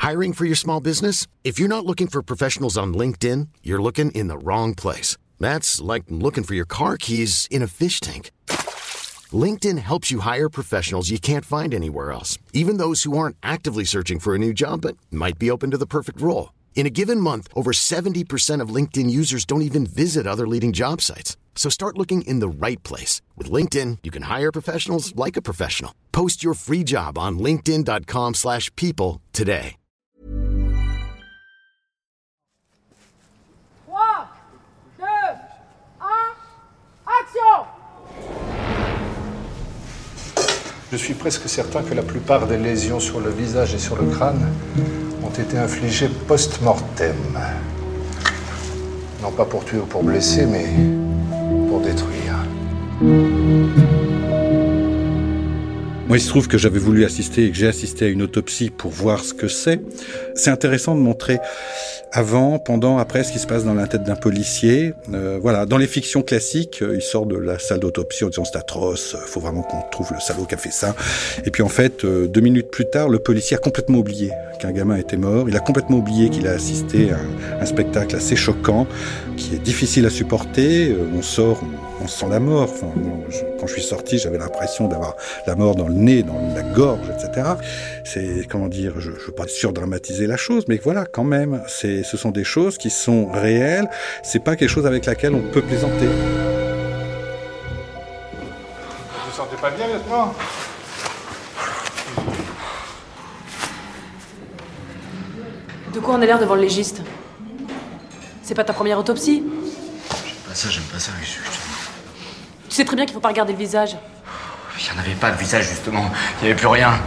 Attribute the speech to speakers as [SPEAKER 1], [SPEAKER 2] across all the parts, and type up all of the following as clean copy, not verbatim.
[SPEAKER 1] Hiring for your small business? If you're not looking for professionals on LinkedIn, you're looking in the wrong place. That's like looking for your car keys in a fish tank. LinkedIn helps you hire professionals you can't find anywhere else, even those who aren't actively searching for a new job but might be open to the perfect role. In a given month, over 70% of LinkedIn users don't even visit other leading job sites. So start looking in the right place. With LinkedIn, you can hire professionals like a professional. Post your free job on linkedin.com/people today.
[SPEAKER 2] 3, 2, 1, action!
[SPEAKER 3] Je suis presque certain que la plupart des lésions sur le visage et sur le crâne ont été infligées post-mortem. Non pas pour tuer ou pour blesser, mais pour détruire.
[SPEAKER 4] Moi, il se trouve que j'avais voulu assister et que j'ai assisté à une autopsie pour voir ce que c'est. C'est intéressant de montrer avant, pendant, après ce qui se passe dans la tête d'un policier. Voilà, dans les fictions classiques, il sort de la salle d'autopsie en disant c'est atroce, faut vraiment qu'on trouve le salaud qui a fait ça. Et puis en fait, 2 minutes plus tard, le policier a complètement oublié qu'un gamin était mort. Il a complètement oublié qu'il a assisté à un spectacle assez choquant, qui est difficile à supporter. On sort, on sent la mort. Enfin, quand je suis sorti, j'avais l'impression d'avoir la mort dans le nez, dans la gorge, etc. C'est, comment dire, je veux pas surdramatiser la chose, mais voilà, quand même, ce sont des choses qui sont réelles. C'est pas quelque chose avec laquelle on peut plaisanter.
[SPEAKER 3] Vous vous sentez pas bien, lieutenant ?
[SPEAKER 5] De quoi on a l'air devant le légiste? C'est pas ta première autopsie?
[SPEAKER 6] J'aime pas ça.
[SPEAKER 5] Tu sais très bien qu'il faut pas regarder le visage.
[SPEAKER 6] Il n'y en avait pas de visage, justement. Il n'y avait plus rien.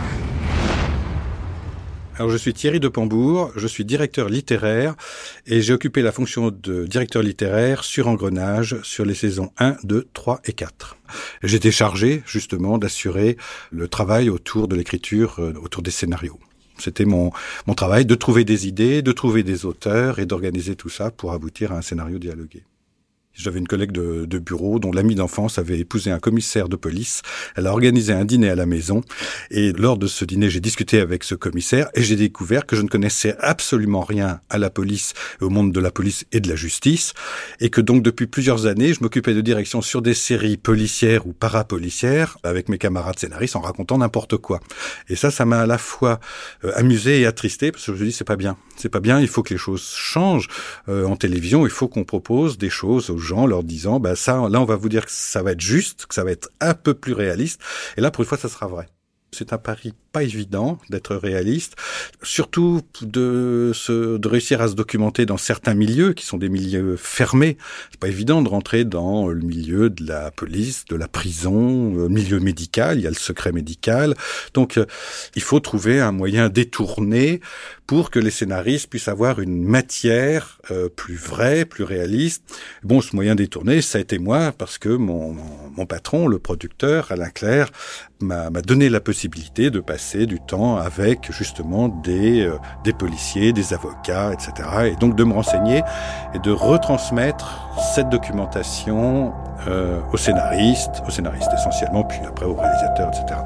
[SPEAKER 4] Alors, je suis Thierry de Pambourg, je suis directeur littéraire et j'ai occupé la fonction de directeur littéraire sur Engrenage sur les saisons 1, 2, 3 et 4. J'étais chargé, justement, d'assurer le travail autour de l'écriture, autour des scénarios. C'était mon travail de trouver des idées, de trouver des auteurs et d'organiser tout ça pour aboutir à un scénario dialogué. J'avais une collègue de bureau dont l'amie d'enfance avait épousé un commissaire de police. Elle a organisé un dîner à la maison et lors de ce dîner, j'ai discuté avec ce commissaire et j'ai découvert que je ne connaissais absolument rien à la police, au monde de la police et de la justice et que donc depuis plusieurs années, je m'occupais de direction sur des séries policières ou parapolicières avec mes camarades scénaristes en racontant n'importe quoi. Et ça m'a à la fois amusé et attristé parce que je me dis c'est pas bien, il faut que les choses changent. En télévision, il faut qu'on propose des choses aux gens, leur disant, ça, là, on va vous dire que ça va être juste, que ça va être un peu plus réaliste. Et là, pour une fois, ça sera vrai. C'est un pari pas évident d'être réaliste, surtout de réussir à se documenter dans certains milieux qui sont des milieux fermés. C'est pas évident de rentrer dans le milieu de la police, de la prison, le milieu médical, il y a le secret médical. Donc, il faut trouver un moyen détourné pour que les scénaristes puissent avoir une matière plus vraie, plus réaliste. Bon, ce moyen détourné, ça a été moi, parce que mon patron, le producteur, Alain Clerc, m'a donné la possibilité de passer du temps avec justement des policiers, des avocats, etc. Et donc de me renseigner et de retransmettre cette documentation aux scénaristes essentiellement, puis après aux réalisateurs, etc.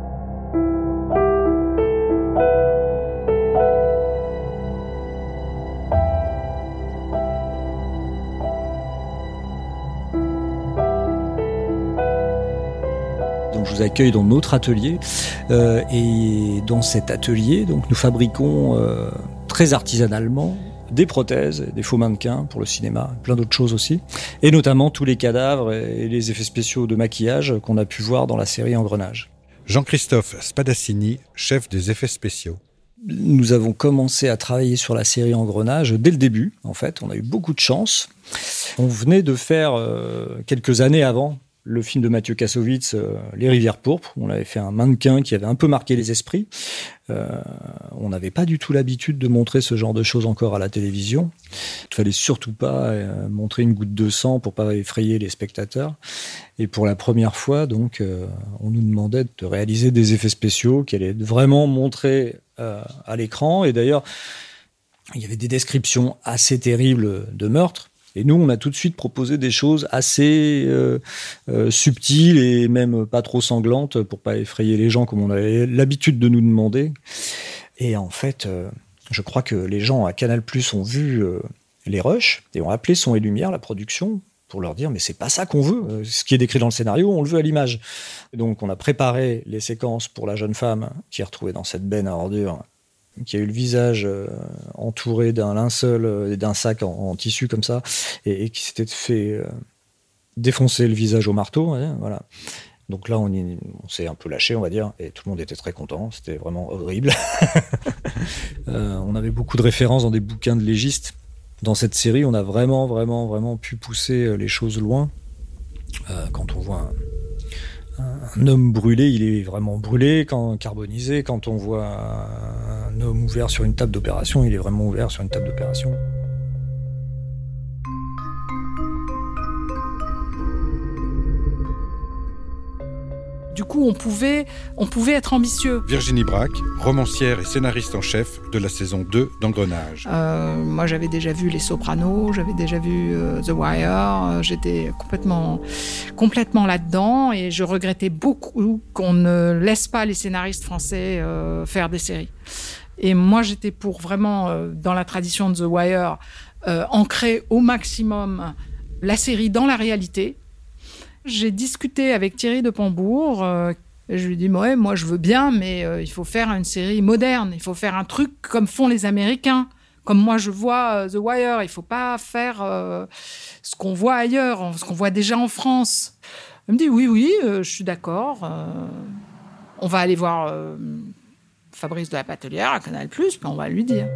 [SPEAKER 7] Donc je vous accueille dans notre atelier et dans cet atelier, donc nous fabriquons très artisanalement des prothèses, des faux mannequins pour le cinéma, plein d'autres choses aussi, et notamment tous les cadavres et les effets spéciaux de maquillage qu'on a pu voir dans la série Engrenage.
[SPEAKER 4] Jean-Christophe Spadassini, chef des effets spéciaux.
[SPEAKER 7] Nous avons commencé à travailler sur la série Engrenage dès le début, en fait, on a eu beaucoup de chance. On venait de faire quelques années avant le film de Mathieu Kassovitz, Les Rivières pourpres. On avait fait un mannequin qui avait un peu marqué les esprits. On n'avait pas du tout l'habitude de montrer ce genre de choses encore à la télévision. Il ne fallait surtout pas montrer une goutte de sang pour pas effrayer les spectateurs. Et pour la première fois, donc, on nous demandait de réaliser des effets spéciaux qui allaient vraiment montrer à l'écran. Et d'ailleurs, il y avait des descriptions assez terribles de meurtres. Et nous, on a tout de suite proposé des choses assez subtiles et même pas trop sanglantes pour pas effrayer les gens comme on avait l'habitude de nous demander. Et en fait, Je crois que les gens à Canal+ ont vu les rushs et ont appelé Son et Lumière, la production, pour leur dire mais c'est pas ça qu'on veut. Ce qui est décrit dans le scénario, on le veut à l'image. Et donc on a préparé les séquences pour la jeune femme qui est retrouvée dans cette benne à ordures, qui a eu le visage entouré d'un linceul et d'un sac en tissu comme ça, et qui s'était fait défoncer le visage au marteau. Voilà. Donc là, on s'est un peu lâché, on va dire, et tout le monde était très content. C'était vraiment horrible. On avait beaucoup de références dans des bouquins de légistes. Dans cette série, on a vraiment pu pousser les choses loin. Quand on voit un homme brûlé, il est vraiment brûlé, carbonisé. Quand on voit un homme ouvert sur une table d'opération, il est vraiment ouvert sur une table d'opération.
[SPEAKER 8] Du coup, on pouvait être ambitieux.
[SPEAKER 4] Virginie Braque, romancière et scénariste en chef de la saison 2 d'Engrenage.
[SPEAKER 8] Moi, j'avais déjà vu Les Sopranos, j'avais déjà vu The Wire. J'étais complètement là-dedans et je regrettais beaucoup qu'on ne laisse pas les scénaristes français faire des séries. Et moi, j'étais pour vraiment, dans la tradition de The Wire, ancrer au maximum la série dans la réalité. J'ai discuté avec Thierry de Pambour. Je lui ai dit, ouais, moi je veux bien, mais il faut faire une série moderne. Il faut faire un truc comme font les Américains. Comme moi je vois The Wire. Il ne faut pas faire ce qu'on voit ailleurs, ce qu'on voit déjà en France. Il me dit, oui, je suis d'accord. On va aller voir Fabrice de la Patelière à Canal+, puis on va lui dire.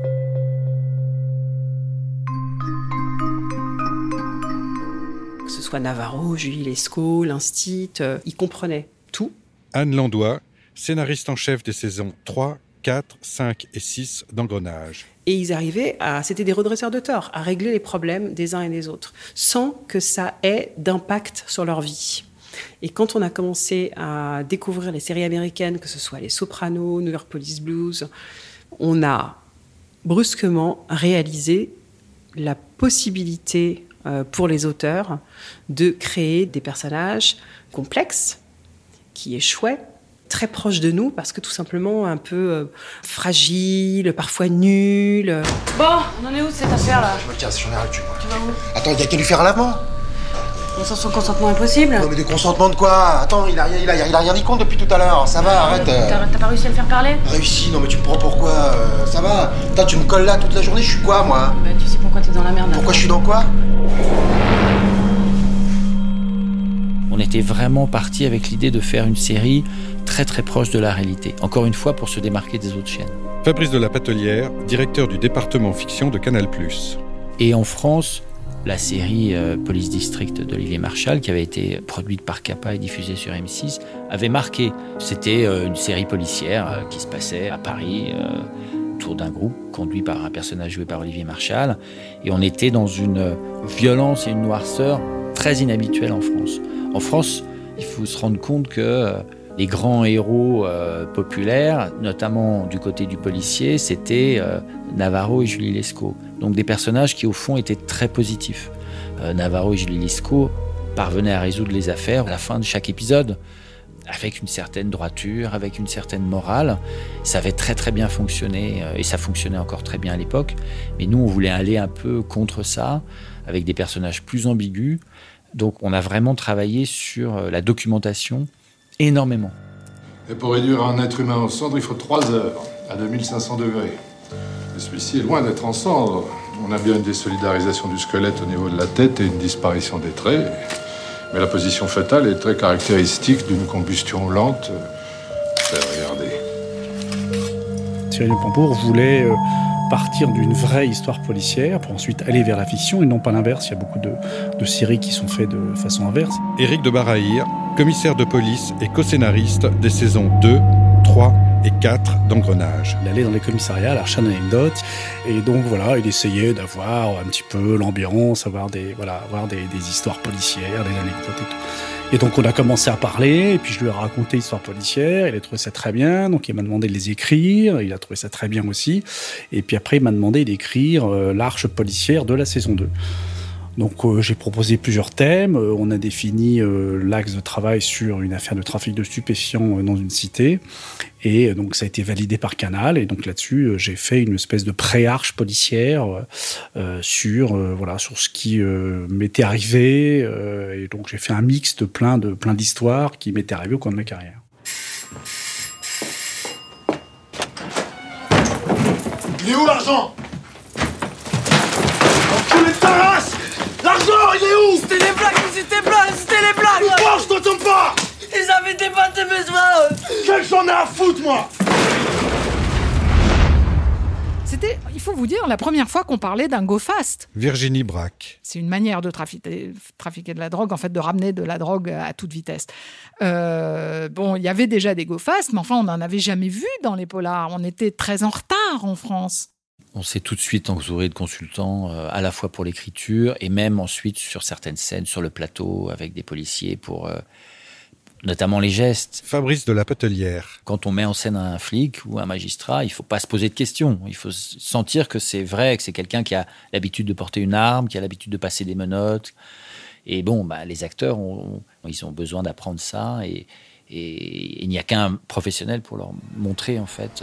[SPEAKER 9] Que ce soit Navarro, Julie Lescaut, l'Instit, ils comprenaient tout.
[SPEAKER 4] Anne Landois, scénariste en chef des saisons 3, 4, 5 et 6 d'Engrenage.
[SPEAKER 9] Et ils arrivaient c'était des redresseurs de tort, à régler les problèmes des uns et des autres, sans que ça ait d'impact sur leur vie. Et quand on a commencé à découvrir les séries américaines, que ce soit Les Sopranos, New York Police Blues, on a brusquement réalisé la possibilité pour les auteurs de créer des personnages complexes, qui échouaient, très proches de nous, parce que tout simplement un peu fragiles, parfois nuls.
[SPEAKER 5] Bon, on en est où de cette affaire-là ?
[SPEAKER 10] Je me casse, j'en ai ras le cul.
[SPEAKER 5] Tu vas où ?
[SPEAKER 10] Attends, il y a qu'à lui faire un lavement.
[SPEAKER 5] On sent son consentement impossible.
[SPEAKER 10] Non mais de consentement de quoi ? Attends, il a rien dit compte depuis tout à l'heure, ça va, arrête.
[SPEAKER 5] T'as pas réussi à le faire parler ?
[SPEAKER 10] Réussi, non mais tu me prends pour quoi ? Ça va. Putain, tu me colles là toute la journée, je suis quoi moi ?
[SPEAKER 5] Bah tu sais pourquoi t'es dans la merde là.
[SPEAKER 10] Pourquoi je suis dans quoi ?
[SPEAKER 11] On était vraiment parti avec l'idée de faire une série très très proche de la réalité. Encore une fois, pour se démarquer des autres chaînes.
[SPEAKER 4] Fabrice de la Patelière, directeur du département fiction de Canal+.
[SPEAKER 11] Et en France, la série Police District d'Olivier Marchal, qui avait été produite par Capa et diffusée sur M6, avait marqué. C'était une série policière qui se passait à Paris, autour d'un groupe conduit par un personnage joué par Olivier Marchal. Et on était dans une violence et une noirceur très inhabituelle en France. En France, il faut se rendre compte que les grands héros populaires, notamment du côté du policier, c'était Navarro et Julie Lescaut. Donc des personnages qui, au fond, étaient très positifs. Navarro et Julie Lescaut parvenaient à résoudre les affaires à la fin de chaque épisode, avec une certaine droiture, avec une certaine morale. Ça avait très très bien fonctionné, et ça fonctionnait encore très bien à l'époque. Mais nous, on voulait aller un peu contre ça, avec des personnages plus ambigus. Donc on a vraiment travaillé sur la documentation énormément.
[SPEAKER 3] Et pour réduire un être humain en cendres, il faut 3 heures, à 2500 degrés. Et celui-ci est loin d'être en cendres. On a bien une désolidarisation du squelette au niveau de la tête et une disparition des traits. Mais la position fœtale est très caractéristique d'une combustion lente. Regardez.
[SPEAKER 12] Thierry de Pambour voulait partir d'une vraie histoire policière pour ensuite aller vers la fiction et non pas l'inverse. Il y a beaucoup de séries qui sont faites de façon inverse.
[SPEAKER 4] Éric de Barahir, commissaire de police et co-scénariste des saisons 2, 3 et 4 d'Engrenage.
[SPEAKER 12] Il allait dans les commissariats à la recherche d'anecdotes et donc voilà, il essayait d'avoir un petit peu l'ambiance, avoir des histoires policières, des anecdotes et tout. Et donc on a commencé à parler, et puis je lui ai raconté l'histoire policière, il a trouvé ça très bien, donc il m'a demandé de les écrire, il a trouvé ça très bien aussi, et puis après il m'a demandé d'écrire l'arche policière de la saison 2. Donc j'ai proposé plusieurs thèmes. On a défini l'axe de travail sur une affaire de trafic de stupéfiants dans une cité. Et donc ça a été validé par Canal. Et donc là-dessus, j'ai fait une espèce de pré-arche policière sur ce qui m'était arrivé. Et donc j'ai fait un mix de plein d'histoires qui m'étaient arrivées au cours de ma carrière.
[SPEAKER 10] Il est où l'argent? Enculé de ta race! L'argent, il est où?
[SPEAKER 2] C'était les blagues!
[SPEAKER 10] Pourquoi je t'entends pas?
[SPEAKER 2] Ils avaient débattu mes soins!
[SPEAKER 10] Quel j'en ai à foutre, moi?
[SPEAKER 8] C'était, il faut vous dire, la première fois qu'on parlait d'un go fast.
[SPEAKER 4] Virginie Braque.
[SPEAKER 8] C'est une manière de trafiquer de la drogue, en fait, de ramener de la drogue à toute vitesse. Il y avait déjà des go fast, mais enfin, on n'en avait jamais vu dans les polars. On était très en retard en France.
[SPEAKER 11] On s'est tout de suite entouré de consultants, à la fois pour l'écriture et même ensuite sur certaines scènes, sur le plateau, avec des policiers pour notamment les gestes.
[SPEAKER 4] Fabrice de la Petelière.
[SPEAKER 11] Quand on met en scène un flic ou un magistrat, il ne faut pas se poser de questions. Il faut sentir que c'est vrai, que c'est quelqu'un qui a l'habitude de porter une arme, qui a l'habitude de passer des menottes. Et les acteurs, ils ont besoin d'apprendre ça et il n'y a qu'un professionnel pour leur montrer, en fait...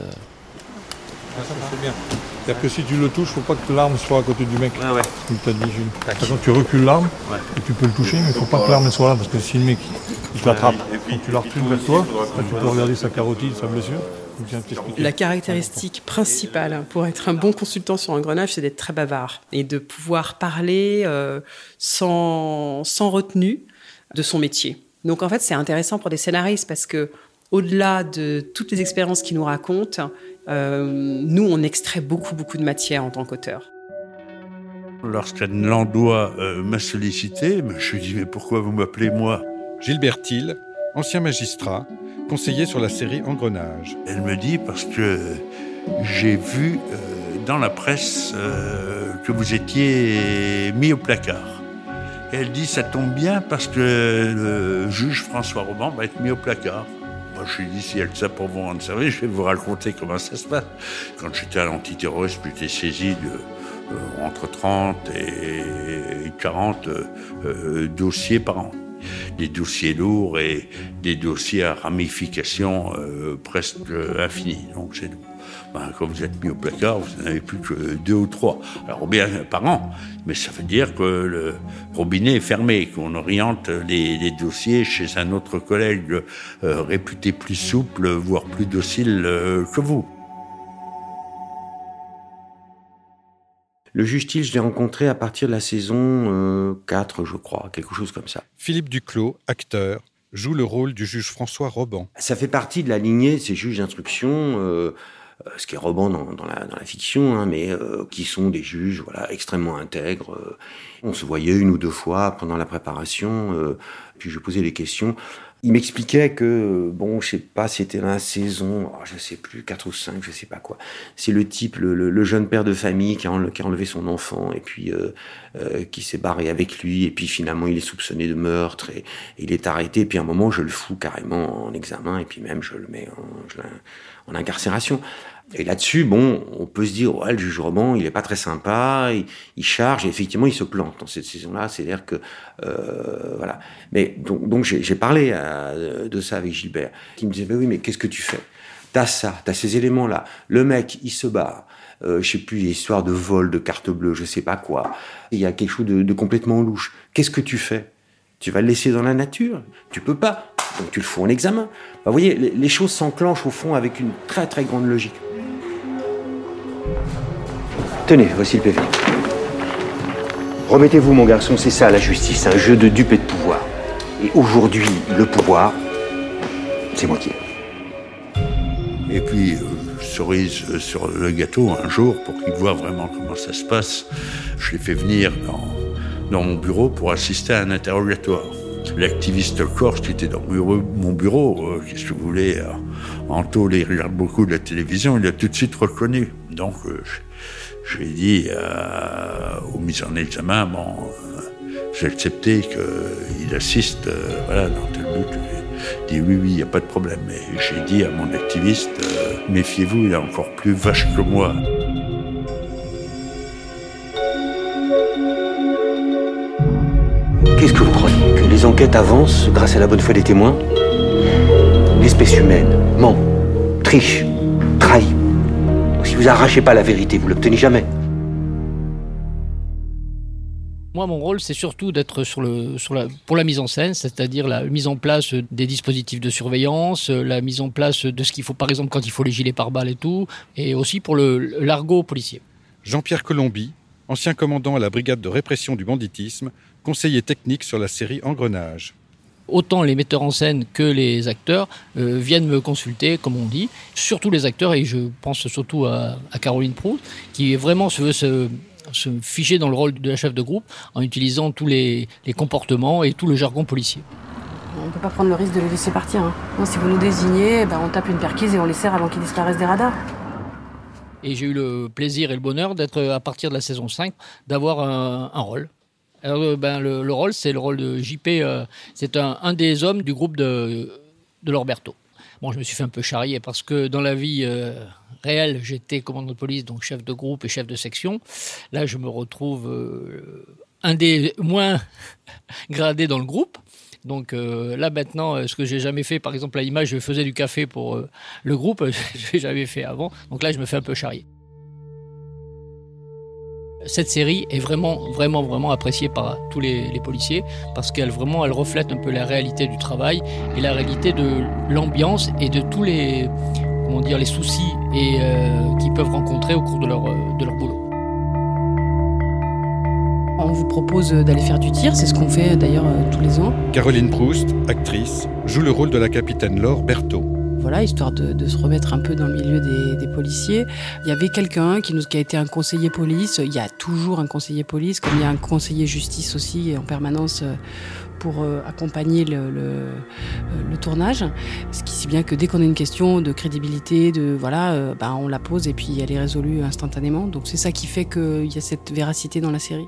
[SPEAKER 13] Ça c'est bien. C'est-à-dire que si tu le touches, il ne faut pas que l'arme soit à côté du mec.
[SPEAKER 6] Ouais.
[SPEAKER 13] Comme tu as dit, Jules. Par exemple, tu recules l'arme, et tu peux le toucher, mais il ne faut pas que l'arme soit là, parce que si le mec il t'attrape, donc tu la recules vers toi, là, tu peux regarder sa carotide, sa blessure.
[SPEAKER 9] La caractéristique principale pour être un bon consultant sur Engrenage, c'est d'être très bavard et de pouvoir parler sans retenue de son métier. Donc en fait, c'est intéressant pour des scénaristes parce que au-delà de toutes les expériences qu'ils nous racontent, nous, on extrait beaucoup de matière en tant qu'auteur.
[SPEAKER 14] Lorsqu'Anne Landois m'a sollicité, je lui ai dit « Mais pourquoi vous m'appelez moi ?»
[SPEAKER 4] Gilbert Thiel, ancien magistrat, conseiller sur la série Engrenage.
[SPEAKER 14] Elle me dit « Parce que j'ai vu dans la presse que vous étiez mis au placard. » Et elle dit « Ça tombe bien parce que le juge François Roban va être mis au placard. » Moi, je lui ai dit, si elle ça pour vous rendre service, je vais vous raconter comment ça se passe. Quand j'étais à l'antiterrorisme, j'étais saisi de entre 30 et 40 dossiers par an. Des dossiers lourds et des dossiers à ramifications presque infinies. Donc c'est quand vous êtes mis au placard, vous n'en avez plus que 2 ou 3. Alors bien par an, mais ça veut dire que le robinet est fermé, qu'on oriente les dossiers chez un autre collègue réputé plus souple, voire plus docile que vous.
[SPEAKER 15] Le juge Thiel, je l'ai rencontré à partir de la saison 4, je crois, quelque chose comme ça.
[SPEAKER 4] Philippe Duclos, acteur, joue le rôle du juge François Roban.
[SPEAKER 15] Ça fait partie de la lignée de ces juges d'instruction, ce qui est Roban dans la fiction, mais qui sont des juges extrêmement intègres. On se voyait 1 ou 2 fois pendant la préparation, puis je posais des questions. Il m'expliquait que, je sais pas, c'était la saison, je sais plus, 4 ou 5, je sais pas quoi. C'est le type, le jeune père de famille qui a enlevé son enfant et puis qui s'est barré avec lui et puis finalement il est soupçonné de meurtre et il est arrêté. Et puis à un moment, je le fous carrément en examen et puis même je le mets en incarcération. Et là-dessus, on peut se dire, le juge Roban, il est pas très sympa, il charge, et effectivement, il se plante dans cette saison-là. C'est-à-dire que, voilà. Mais donc j'ai parlé de ça avec Gilbert, qui me disait, oui, mais qu'est-ce que tu fais? T'as ces éléments-là. Le mec, il se barre. Je sais plus, histoire de vol, de carte bleue, je sais pas quoi. Il y a quelque chose de complètement louche. Qu'est-ce que tu fais? Tu vas le laisser dans la nature? Tu peux pas. Donc tu le fous en examen. Vous voyez, les choses s'enclenchent au fond avec une très très grande logique. Tenez, voici le PV. Remettez-vous, mon garçon, c'est ça la justice, un jeu de dupes et de pouvoir. Et aujourd'hui, le pouvoir, c'est moi qui ai.
[SPEAKER 14] Et puis, cerise sur le gâteau, un jour, pour qu'il voit vraiment comment ça se passe, je l'ai fait venir dans mon bureau pour assister à un interrogatoire. L'activiste corse qui était dans mon bureau, qu'est-ce que vous voulez, en tôle, il regarde beaucoup de la télévision, il a tout de suite reconnu. Donc, je lui ai dit aux mises en examen, j'ai accepté qu'il assiste, dans tel but. Il dit oui, il n'y a pas de problème. Mais j'ai dit à mon activiste, méfiez-vous, il est encore plus vache que moi.
[SPEAKER 15] Qu'est-ce que vous croyez? Que les enquêtes avancent grâce à la bonne foi des témoins? L'espèce humaine ment, triche, trahit. Si vous arrachez pas la vérité, vous l'obtenez jamais.
[SPEAKER 11] Moi, mon rôle, c'est surtout d'être pour la mise en scène, c'est-à-dire la mise en place des dispositifs de surveillance, la mise en place de ce qu'il faut, par exemple, quand il faut les gilets pare-balles et tout, et aussi pour l'argot policier.
[SPEAKER 4] Jean-Pierre Colombi, ancien commandant à la brigade de répression du banditisme, conseiller technique sur la série Engrenage.
[SPEAKER 11] Autant les metteurs en scène que les acteurs viennent me consulter, comme on dit, surtout les acteurs, et je pense surtout à Caroline Proust, qui vraiment se figer dans le rôle de la chef de groupe en utilisant tous les comportements et tout le jargon policier.
[SPEAKER 5] On ne peut pas prendre le risque de les laisser partir. Hein. Non, si vous nous désignez, on tape une perquise et on les serre avant qu'ils disparaissent des radars.
[SPEAKER 11] Et j'ai eu le plaisir et le bonheur d'être, à partir de la saison 5, d'avoir un rôle. Alors, le rôle, c'est le rôle de JP. C'est un des hommes du groupe de Lorberto. Bon, je me suis fait un peu charrier parce que dans la vie réelle, j'étais commandant de police, donc chef de groupe et chef de section. Là, je me retrouve un des moins gradés dans le groupe. Donc là, maintenant, ce que j'ai jamais fait, par exemple, à l'image, je faisais du café pour le groupe, je l'ai jamais fait avant. Donc là, je me fais un peu charrier. Cette série est vraiment appréciée par tous les policiers parce qu'elle reflète un peu la réalité du travail et la réalité de l'ambiance et de tous les soucis qu'ils peuvent rencontrer au cours de leur boulot.
[SPEAKER 5] On vous propose d'aller faire du tir, c'est ce qu'on fait d'ailleurs tous les ans.
[SPEAKER 4] Caroline Proust, actrice, joue le rôle de la capitaine Laure Berthaud.
[SPEAKER 5] Voilà, histoire de se remettre un peu dans le milieu des policiers. Il y avait quelqu'un qui a été un conseiller police. Il y a toujours un conseiller police, comme il y a un conseiller justice aussi en permanence pour accompagner le tournage. Ce qui si bien que dès qu'on a une question de crédibilité, on la pose et puis elle est résolue instantanément. Donc c'est ça qui fait qu'il y a cette véracité dans la série.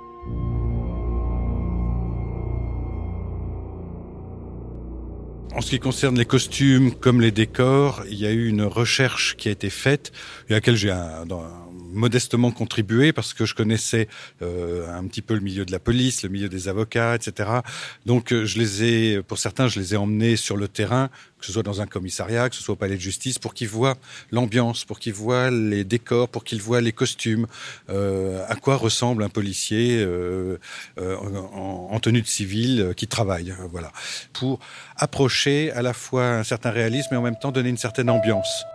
[SPEAKER 4] En ce qui concerne les costumes comme les décors, il y a eu une recherche qui a été faite, à laquelle j'ai modestement contribué parce que je connaissais un petit peu le milieu de la police, le milieu des avocats, etc. Donc pour certains, je les ai emmenés sur le terrain, que ce soit dans un commissariat, que ce soit au palais de justice, pour qu'ils voient l'ambiance, pour qu'ils voient les décors, pour qu'ils voient les costumes, à quoi ressemble un policier en tenue de civil qui travaille, voilà, pour approcher à la fois un certain réalisme et en même temps donner une certaine ambiance.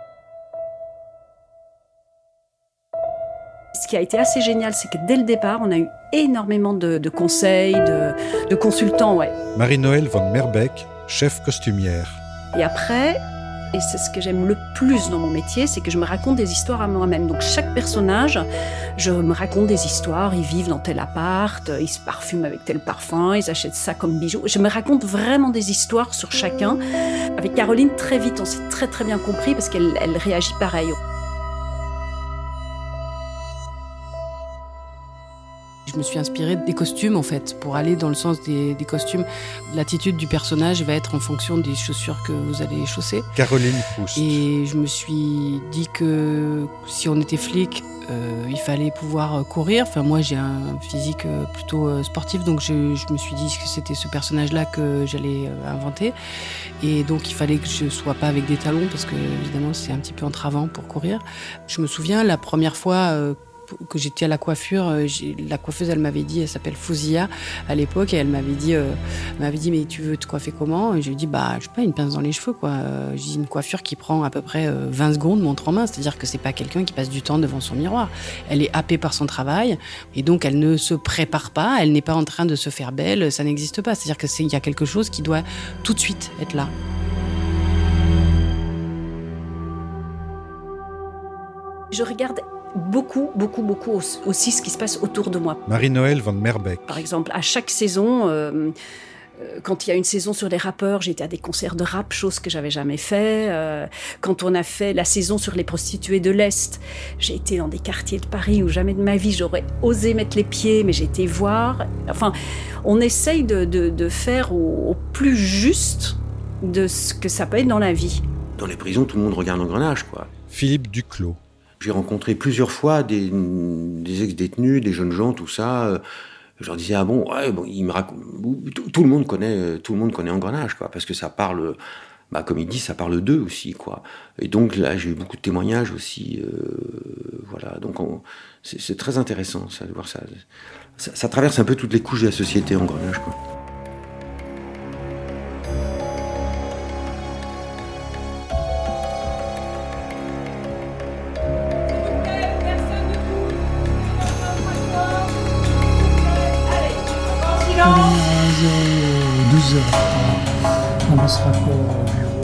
[SPEAKER 16] Ce qui a été assez génial, c'est que dès le départ, on a eu énormément de conseils, de consultants. Ouais.
[SPEAKER 4] Marie-Noëlle Van Merbeek, chef costumière.
[SPEAKER 16] Et après, et c'est ce que j'aime le plus dans mon métier, c'est que je me raconte des histoires à moi-même. Donc chaque personnage, je me raconte des histoires. Ils vivent dans tel appart, ils se parfument avec tel parfum, ils achètent ça comme bijoux. Je me raconte vraiment des histoires sur chacun. Avec Caroline, très vite, on s'est très très bien compris parce qu'elle réagit pareil. Je me suis inspirée des costumes, en fait, pour aller dans le sens des costumes. L'attitude du personnage va être en fonction des chaussures que vous allez chausser.
[SPEAKER 4] Caroline Proust.
[SPEAKER 16] Et je me suis dit que si on était flic, il fallait pouvoir courir. Enfin, moi, j'ai un physique plutôt sportif, donc je me suis dit que c'était ce personnage-là que j'allais inventer. Et donc, il fallait que je ne sois pas avec des talons, parce que, évidemment, c'est un petit peu entravant pour courir. Je me souviens, la première fois que j'étais à la coiffure, la coiffeuse, elle m'avait dit, elle s'appelle Fouzia à l'époque, et elle m'avait dit mais tu veux te coiffer comment? Et je lui ai dit, je sais pas, une pince dans les cheveux, quoi. J'ai dit, une coiffure qui prend à peu près 20 secondes, montre en main, c'est-à-dire que c'est pas quelqu'un qui passe du temps devant son miroir. Elle est happée par son travail, et donc elle ne se prépare pas, elle n'est pas en train de se faire belle, ça n'existe pas. C'est-à-dire qu'il y a quelque chose qui doit tout de suite être là. Je regarde beaucoup aussi ce qui se passe autour de moi.
[SPEAKER 4] Marie-Noëlle Van Merbeek.
[SPEAKER 16] Par exemple, à chaque saison, quand il y a une saison sur les rappeurs, j'ai été à des concerts de rap, chose que j'avais jamais fait. Quand on a fait la saison sur les prostituées de l'Est, j'ai été dans des quartiers de Paris où jamais de ma vie j'aurais osé mettre les pieds, mais j'ai été voir. Enfin, on essaye de faire au plus juste de ce que ça peut être dans la vie.
[SPEAKER 15] Dans les prisons, tout le monde regarde Engrenage, quoi.
[SPEAKER 4] Philippe Duclos.
[SPEAKER 15] J'ai rencontré plusieurs fois des ex-détenus, des jeunes gens, tout ça. Je leur disais, ah bon, ouais, bon, il me raconte, tout le monde connaît Engrenage, quoi, parce que ça parle, comme il dit, ça parle d'eux aussi, quoi. Et donc là, j'ai eu beaucoup de témoignages aussi, voilà. Donc c'est très intéressant, ça, de voir ça. Ça traverse un peu toutes les couches de la société, Engrenage, quoi.
[SPEAKER 17] À 12h, on sera pas au bureau.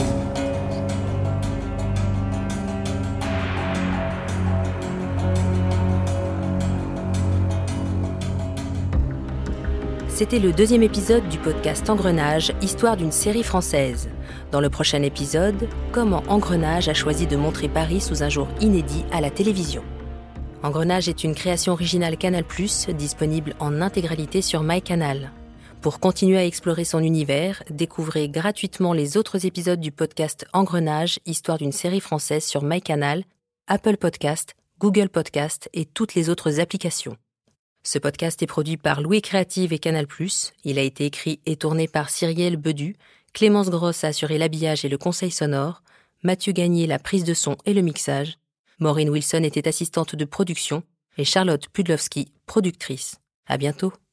[SPEAKER 18] C'était le 2e épisode du podcast Engrenage, histoire d'une série française. Dans le prochain épisode, comment Engrenage a choisi de montrer Paris sous un jour inédit à la télévision. Engrenage est une création originale Canal+, disponible en intégralité sur MyCanal. Pour continuer à explorer son univers, découvrez gratuitement les autres épisodes du podcast Engrenage, histoire d'une série française sur MyCanal, Apple Podcast, Google Podcast et toutes les autres applications. Ce podcast est produit par Louis Créative et Canal+. Il a été écrit et tourné par Cyrielle Bedu, Clémence Grosse a assuré l'habillage et le conseil sonore, Mathieu Gagné la prise de son et le mixage, Maureen Wilson était assistante de production et Charlotte Pudlowski, productrice. À bientôt.